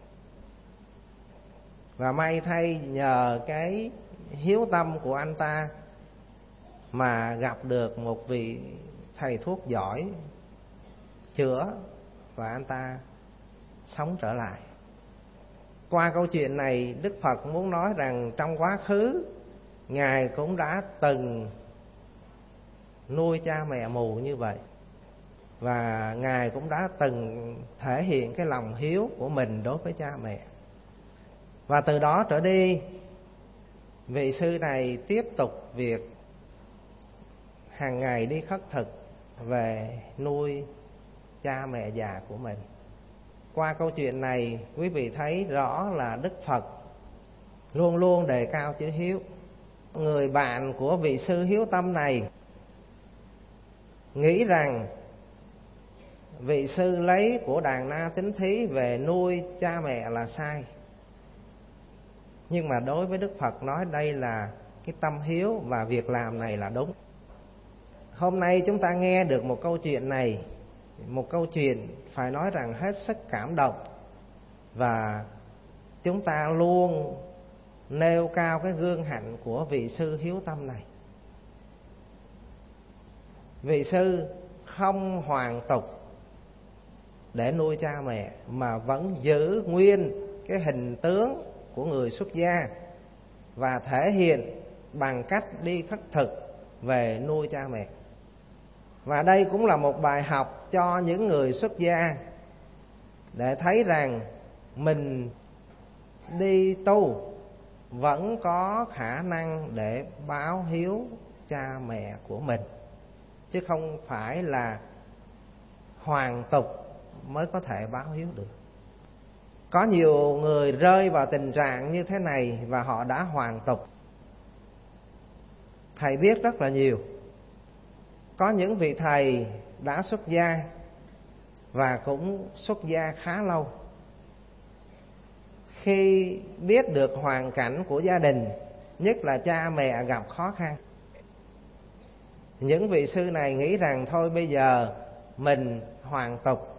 Và may thay nhờ cái hiếu tâm của anh ta mà gặp được một vị thầy thuốc giỏi chữa, và anh ta sống trở lại. Qua câu chuyện này, Đức Phật muốn nói rằng trong quá khứ Ngài cũng đã từng nuôi cha mẹ mù như vậy, và Ngài cũng đã từng thể hiện cái lòng hiếu của mình đối với cha mẹ. Và từ đó trở đi, vị sư này tiếp tục việc hàng ngày đi khất thực về nuôi cha mẹ già của mình. Qua câu chuyện này, quý vị thấy rõ là Đức Phật luôn luôn đề cao chữ hiếu. Người bạn của vị sư hiếu tâm này nghĩ rằng vị sư lấy của Đàn Na Tín Thí về nuôi cha mẹ là sai. Nhưng mà đối với Đức Phật nói đây là cái tâm hiếu và việc làm này là đúng. Hôm nay chúng ta nghe được một câu chuyện này, một câu chuyện phải nói rằng hết sức cảm động, và chúng ta luôn nêu cao cái gương hạnh của vị sư hiếu tâm này. Vị sư không hoàn tục để nuôi cha mẹ, mà vẫn giữ nguyên cái hình tướng của người xuất gia và thể hiện bằng cách đi khất thực về nuôi cha mẹ. Và đây cũng là một bài học cho những người xuất gia, để thấy rằng mình đi tu vẫn có khả năng để báo hiếu cha mẹ của mình, chứ không phải là hoàn tục mới có thể báo hiếu được. Có nhiều người rơi vào tình trạng như thế này và họ đã hoàn tục. Thầy biết rất là nhiều. Có những vị thầy đã xuất gia và cũng xuất gia khá lâu. Khi biết được hoàn cảnh của gia đình, nhất là cha mẹ gặp khó khăn, Những vị sư này nghĩ rằng thôi bây giờ mình hoàn tục,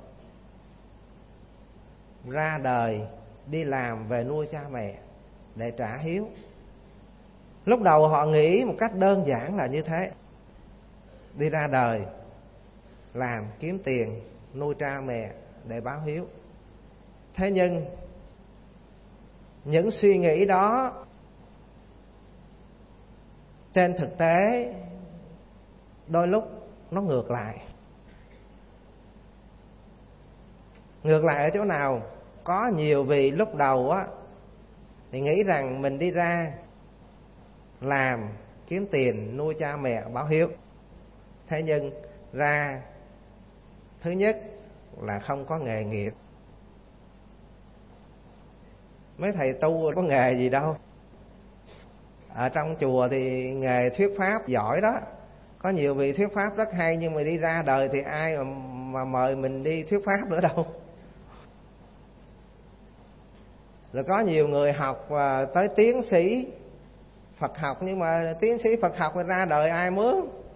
ra đời đi làm về nuôi cha mẹ để trả hiếu. Lúc đầu họ nghĩ một cách đơn giản là như thế, đi ra đời làm kiếm tiền nuôi cha mẹ để báo hiếu. Thế nhưng những suy nghĩ đó trên thực tế đôi lúc nó ngược lại. Ngược lại ở chỗ nào? Có nhiều vị lúc đầu á thì nghĩ rằng mình đi ra làm kiếm tiền nuôi cha mẹ báo hiếu. Thế nhưng ra, thứ nhất là không có nghề nghiệp. Mấy thầy tu có nghề gì đâu. Ở trong chùa thì nghề thuyết pháp giỏi đó, có nhiều vị thuyết pháp rất hay, nhưng mà đi ra đời thì ai mà mời mình đi thuyết pháp nữa đâu. Rồi có nhiều người học tới tiến sĩ Phật học, nhưng mà tiến sĩ Phật học thì ra đời ai mướn.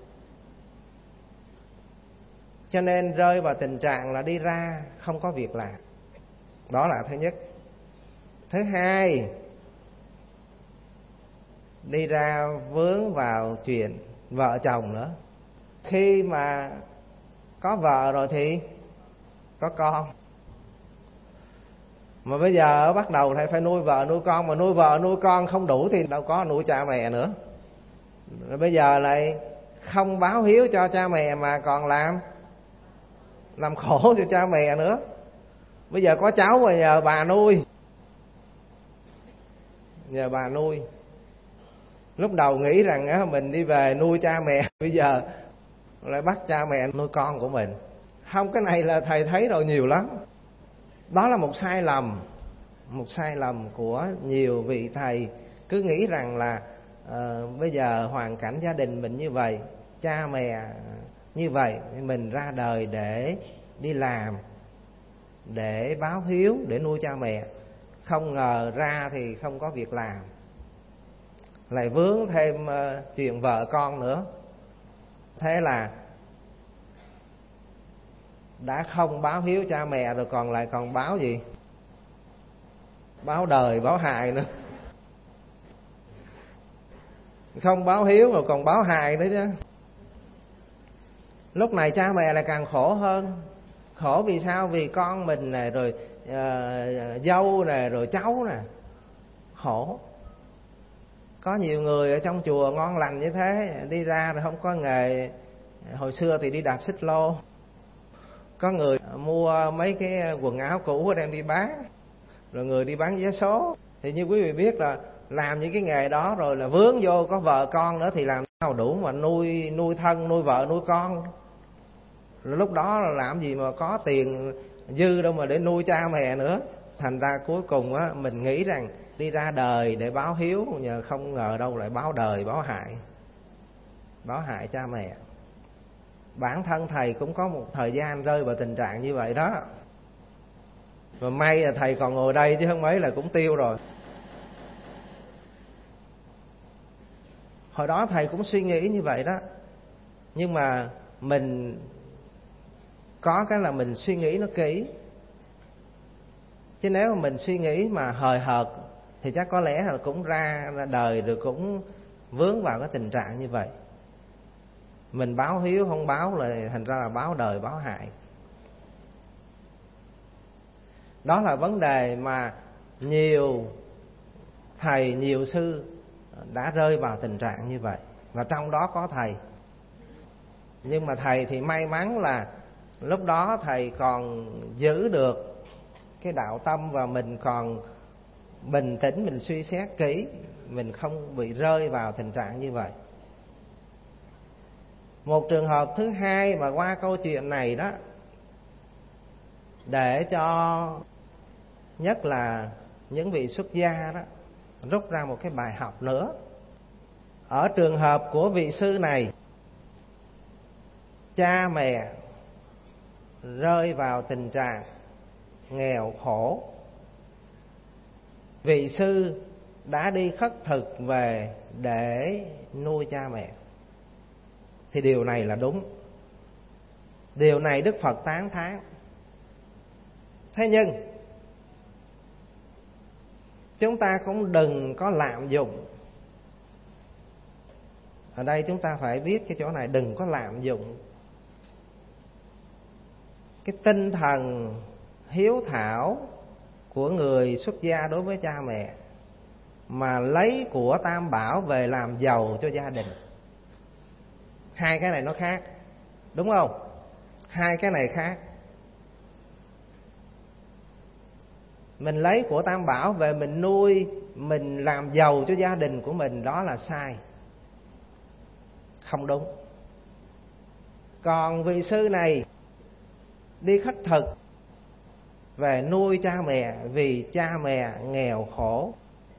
Cho nên rơi vào tình trạng là đi ra không có việc làm. Đó là thứ nhất. Thứ hai, đi ra vướng vào chuyện vợ chồng nữa. Khi mà có vợ rồi thì có con, mà bây giờ bắt đầu phải nuôi vợ nuôi con, mà nuôi vợ nuôi con không đủ thì đâu có nuôi cha mẹ nữa. Rồi bây giờ lại không báo hiếu cho cha mẹ mà còn làm khổ cho cha mẹ nữa. Bây giờ có cháu mà nhờ bà nuôi. Nhờ bà nuôi. Lúc đầu nghĩ rằng mình đi về nuôi cha mẹ, bây giờ lại bắt cha mẹ nuôi con của mình. Không, cái này là thầy thấy rồi nhiều lắm. Đó là một sai lầm. Một sai lầm của nhiều vị thầy. Cứ nghĩ rằng là bây giờ hoàn cảnh gia đình mình như vậy, cha mẹ như vậy, mình ra đời để đi làm, để báo hiếu, để nuôi cha mẹ. Không ngờ ra thì không có việc làm, lại vướng thêm chuyện vợ con nữa. Thế là đã không báo hiếu cha mẹ rồi còn báo gì? Báo đời, báo hại nữa. Không báo hiếu mà còn báo hại nữa chứ. Lúc này cha mẹ lại càng khổ hơn. Khổ vì sao? Vì con mình nè, rồi dâu nè, rồi cháu nè. Khổ. Có nhiều người ở trong chùa ngon lành như thế, đi ra rồi không có nghề. Hồi xưa thì đi đạp xích lô. Có người mua mấy cái quần áo cũ đem đi bán. Rồi người đi bán vé số. Thì như quý vị biết là làm những cái nghề đó rồi là vướng vô có vợ con nữa, thì làm sao đủ mà nuôi thân, nuôi vợ, nuôi con. Rồi lúc đó là làm gì mà có tiền dư đâu mà để nuôi cha mẹ nữa. Thành ra cuối cùng á, mình nghĩ rằng đi ra đời để báo hiếu, nhờ không ngờ đâu lại báo đời, báo hại. Báo hại cha mẹ. Bản thân thầy cũng có một thời gian rơi vào tình trạng như vậy đó. Mà may là thầy còn ngồi đây chứ không mấy là cũng tiêu rồi. Hồi đó thầy cũng suy nghĩ như vậy đó. Nhưng mà mình có cái là mình suy nghĩ nó kỹ. Chứ nếu mà mình suy nghĩ mà hời hợt thì chắc có lẽ là cũng ra đời rồi cũng vướng vào cái tình trạng như vậy. Mình báo hiếu không báo là thành ra là báo đời, báo hại. Đó là vấn đề mà nhiều thầy, nhiều sư đã rơi vào tình trạng như vậy. Và trong đó có thầy. Nhưng mà thầy thì may mắn là lúc đó thầy còn giữ được cái đạo tâm, và mình còn bình tĩnh, mình suy xét kỹ, mình không bị rơi vào tình trạng như vậy. Một trường hợp thứ hai mà qua câu chuyện này đó, để cho nhất là những vị xuất gia đó rút ra một cái bài học nữa. Ở trường hợp của vị sư này, cha mẹ rơi vào tình trạng nghèo khổ. Vị sư đã đi khất thực về để nuôi cha mẹ. thì điều này là đúng. Điều này Đức Phật tán thán. Thế nhưng chúng ta cũng đừng có lạm dụng. Ở đây chúng ta phải biết cái chỗ này, đừng có lạm dụng cái tinh thần hiếu thảo của người xuất gia đối với cha mẹ mà lấy của tam bảo về làm giàu cho gia đình. Hai cái này nó khác, đúng không? Hai cái này khác. Mình lấy của tam bảo về mình nuôi, mình làm giàu cho gia đình của mình, đó là sai, không đúng. Còn vị sư này đi khất thực về nuôi cha mẹ vì cha mẹ nghèo khổ,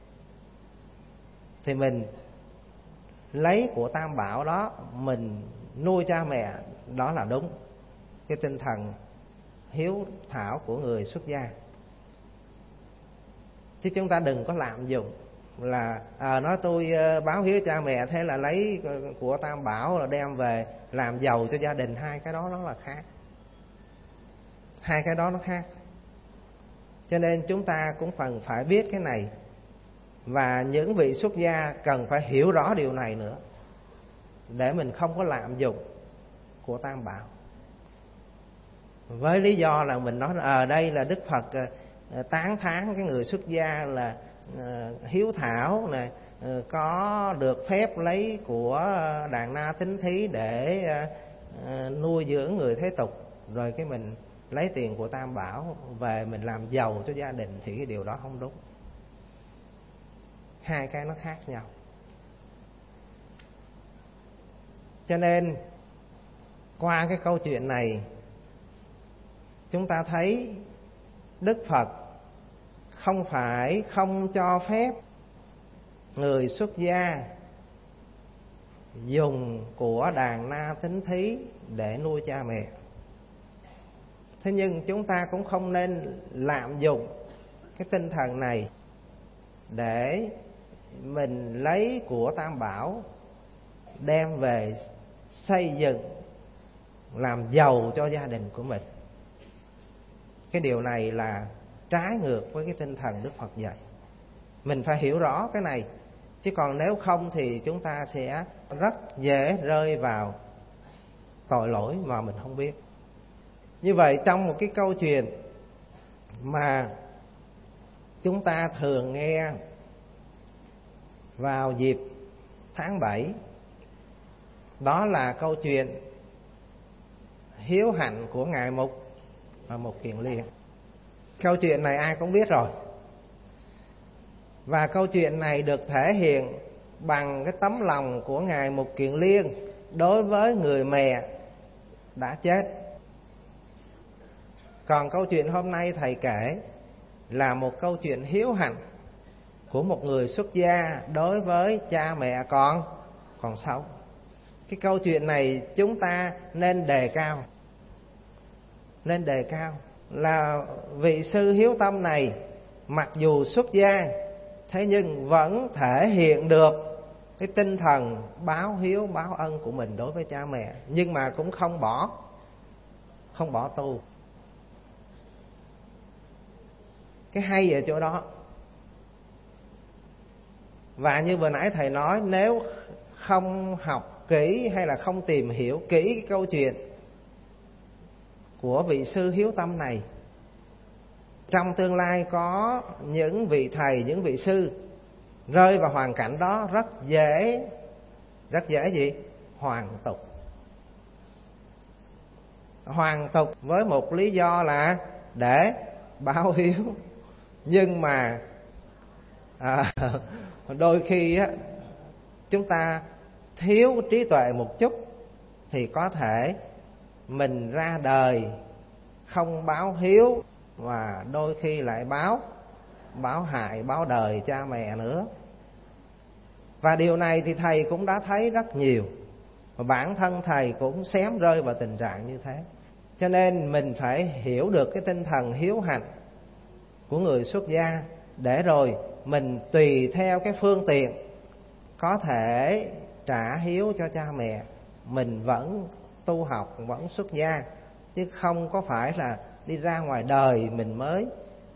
thì mình lấy của tam bảo đó mình nuôi cha mẹ, đó là đúng. Cái tinh thần hiếu thảo của người xuất gia. Chứ chúng ta đừng có lạm dụng là nói tôi báo hiếu cha mẹ, thế là lấy của tam bảo là đem về làm giàu cho gia đình. Hai cái đó nó là khác. Hai cái đó nó khác. Cho nên chúng ta cũng cần phải biết cái này. Và những vị xuất gia cần phải hiểu rõ điều này nữa, để mình không có lạm dụng của tam bảo. Với lý do là mình nói ở đây là Đức Phật tán thán cái người xuất gia là hiếu thảo này, có được phép lấy của đàn na tín thí để nuôi dưỡng người thế tục, rồi cái mình lấy tiền của tam bảo về mình làm giàu cho gia đình, thì cái điều đó không đúng. Hai cái nó khác nhau. Cho nên qua cái câu chuyện này chúng ta thấy Đức Phật không phải không cho phép người xuất gia dùng của đàn na tín thí để nuôi cha mẹ. Thế nhưng chúng ta cũng không nên lạm dụng cái tinh thần này để mình lấy của tam bảo đem về xây dựng, làm giàu cho gia đình của mình. Cái điều này là trái ngược với cái tinh thần Đức Phật dạy. Mình phải hiểu rõ cái này, chứ còn nếu không thì chúng ta sẽ rất dễ rơi vào tội lỗi mà mình không biết. Như vậy trong một cái câu chuyện mà chúng ta thường nghe vào dịp tháng 7, đó là câu chuyện hiếu hạnh của Ngài Mục và Mục Kiền Liên. Câu chuyện này ai cũng biết rồi. Và câu chuyện này được thể hiện bằng cái tấm lòng của Ngài Mục Kiền Liên đối với người mẹ đã chết. Còn câu chuyện hôm nay thầy kể là một câu chuyện hiếu hạnh của một người xuất gia đối với cha mẹ còn sống. Cái câu chuyện này chúng ta nên đề cao. Nên đề cao là vị sư hiếu tâm này mặc dù xuất gia, thế nhưng vẫn thể hiện được cái tinh thần báo hiếu báo ân của mình đối với cha mẹ, nhưng mà cũng không bỏ tu. Cái hay ở chỗ đó. Và như vừa nãy thầy nói, nếu không học kỹ hay là không tìm hiểu kỹ cái câu chuyện của vị sư hiếu tâm này, trong tương lai có những vị thầy, những vị sư rơi vào hoàn cảnh đó rất dễ gì? Hoàn tục. Hoàn tục với một lý do là để báo hiếu. Nhưng mà đôi khi chúng ta thiếu trí tuệ một chút thì có thể mình ra đời không báo hiếu, và đôi khi lại báo hại, báo đời cha mẹ nữa. Và điều này thì thầy cũng đã thấy rất nhiều, và bản thân thầy cũng xém rơi vào tình trạng như thế. Cho nên mình phải hiểu được cái tinh thần hiếu hạnh của người xuất gia, để rồi mình tùy theo cái phương tiện có thể trả hiếu cho cha mẹ mình vẫn tu học, vẫn xuất gia, chứ không có phải là đi ra ngoài đời mình mới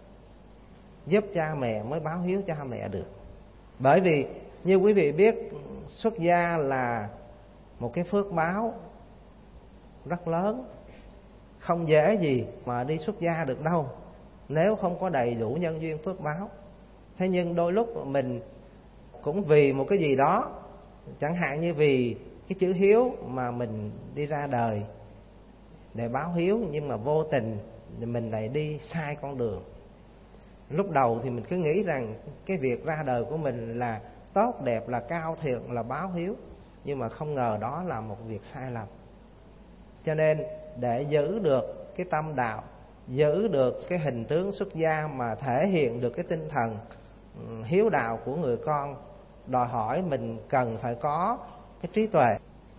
giúp cha mẹ, mới báo hiếu cha mẹ được. Bởi vì như quý vị biết, xuất gia là một cái phước báo rất lớn, không dễ gì mà đi xuất gia được đâu nếu không có đầy đủ nhân duyên phước báo. Thế nhưng đôi lúc mình cũng vì một cái gì đó, chẳng hạn như vì cái chữ hiếu mà mình đi ra đời để báo hiếu, nhưng mà vô tình mình lại đi sai con đường. Lúc đầu thì mình cứ nghĩ rằng cái việc ra đời của mình là tốt đẹp, là cao thượng, là báo hiếu, nhưng mà không ngờ đó là một việc sai lầm. Cho nên để giữ được cái tâm đạo, giữ được cái hình tướng xuất gia mà thể hiện được cái tinh thần hiếu đạo của người con, đòi hỏi mình cần phải có cái trí tuệ,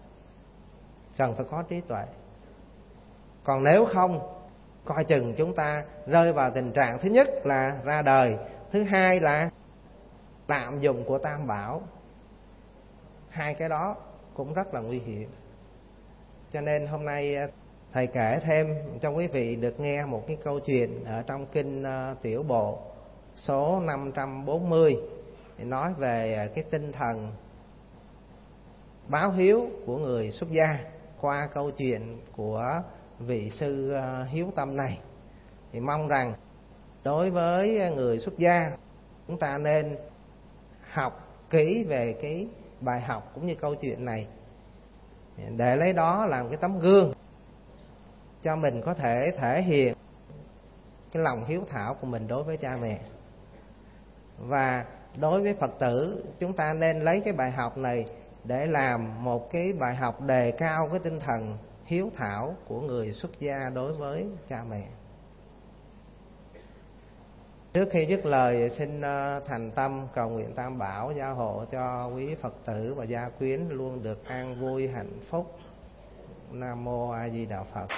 cần phải có trí tuệ. Còn nếu không, coi chừng chúng ta rơi vào tình trạng thứ nhất là ra đời, thứ hai là lạm dụng của Tam Bảo. Hai cái đó cũng rất là nguy hiểm. Cho nên hôm nay thầy kể thêm cho quý vị được nghe một cái câu chuyện ở trong kinh Tiểu Bộ số 540, nói về cái tinh thần báo hiếu của người xuất gia qua câu chuyện của vị sư hiếu tâm này. Thì mong rằng đối với người xuất gia, chúng ta nên học kỹ về cái bài học cũng như câu chuyện này, để lấy đó làm cái tấm gương cho mình có thể thể hiện cái lòng hiếu thảo của mình đối với cha mẹ. Và đối với Phật tử, chúng ta nên lấy cái bài học này để làm một cái bài học đề cao cái tinh thần hiếu thảo của người xuất gia đối với cha mẹ. Trước khi dứt lời, xin thành tâm cầu nguyện Tam Bảo gia hộ cho quý Phật tử và gia quyến luôn được an vui hạnh phúc. Nam Mô A Di Đà Phật.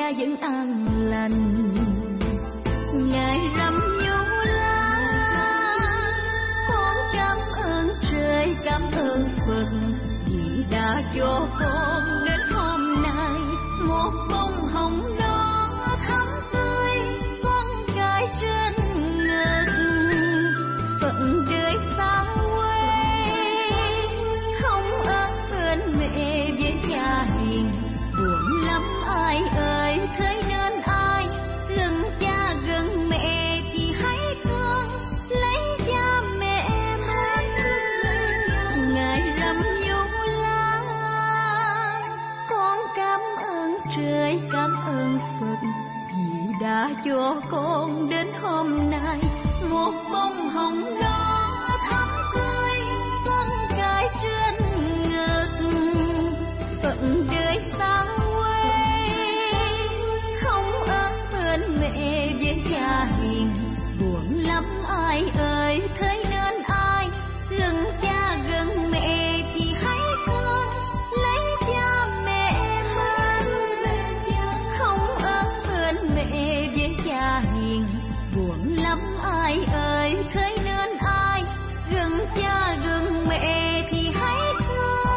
cha vẫn an lành. Ngày rằm nhung lá, con cảm ơn trời, cảm ơn Phật vì đã cho con đến hôm nay một bông hồng đỏ thắm tươi, con trai trên ngực. Phận đời xa quê không ơn bên mẹ với cha hiền, buồn lắm ai ơi, thế nên ai gần cha gần mẹ thì hãy thương lấy cha mẹ mình. Ngày rằm nhung lá, con cảm ơn trời, cảm ơn Phật vì đã cho con đến hôm nay một bông hồng đỏ thắm tươi, con trai trên ngực. Phận đời xa quê không ơn bên mẹ với cha hiền, buồn lắm ai ơi, thế nên ai gần cha gần mẹ thì hãy thương lấy cha mẹ mình. Không ơn bên mẹ với cha hiền, buồn lắm ai ơi, thế nên ai gần cha gần mẹ thì hãy thương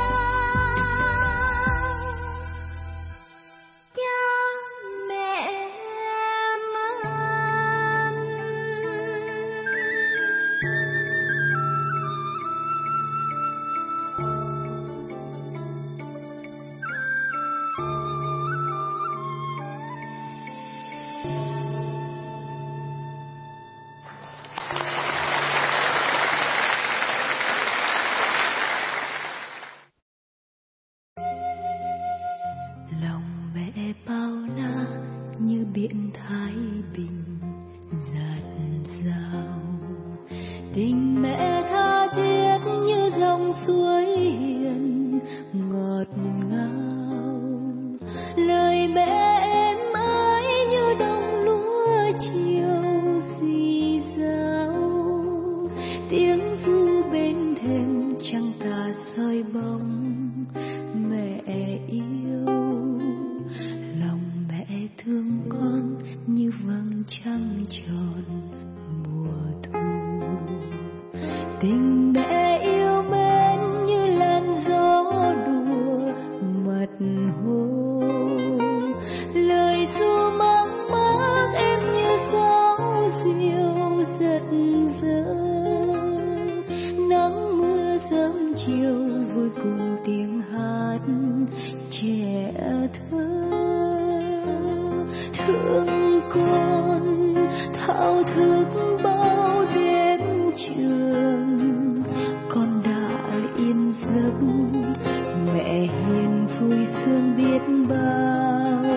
cha mẹ mình. Lòng mẹ bao la như biển Thái Bình dạt dào, tình mẹ tha thiết như dòng suối hiền ngọt ngào. Lời mẹ em ơi như đồng lúa chiều rì rào, tiếng ru bên thềm trăng tà soi bóng mẹ yêu. Lòng mẹ thương con như vầng trăng tròn mùa thu, tình mẹ yêu mến như làn gió đùa mật hồ. Lời ru mang mát em như gió diều giật giơ, nắng mưa sớm chiều vui cùng tiếng hát trẻ thơ. Thương con thao thức bao đêm trường, con đã yên giấc mẹ hiền vui sướng biết bao.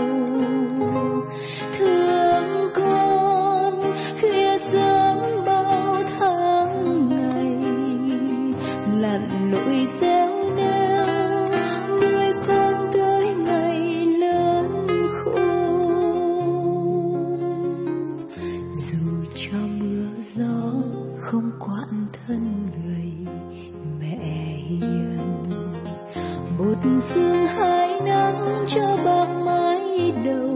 Thương con phía sớm bao tháng ngày, lặn lội gieo neo nuôi con tới ngày lớn khôn. Dù cho mưa gió không quản thân người mẹ hiền, một sương hai nắng cho bạc mái đầu